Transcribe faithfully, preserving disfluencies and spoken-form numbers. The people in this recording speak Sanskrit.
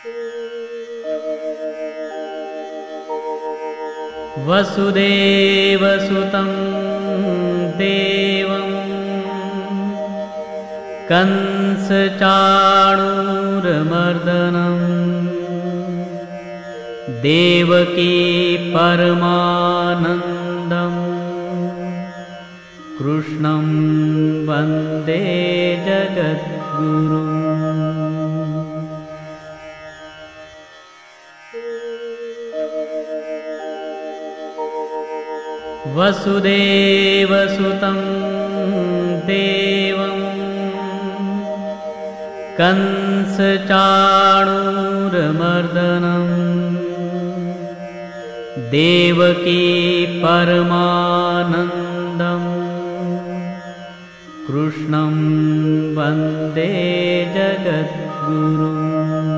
वसुदेवसुतं देवं कंसचाणूरमर्दनं देवकी परमानन्दं कृष्णं वन्दे जगद्गुरुम्। वसुदेवसुतं देवं कंसचाणूरमर्दनं देवकी परमानन्दं कृष्णं वन्दे जगद्गुरुम्।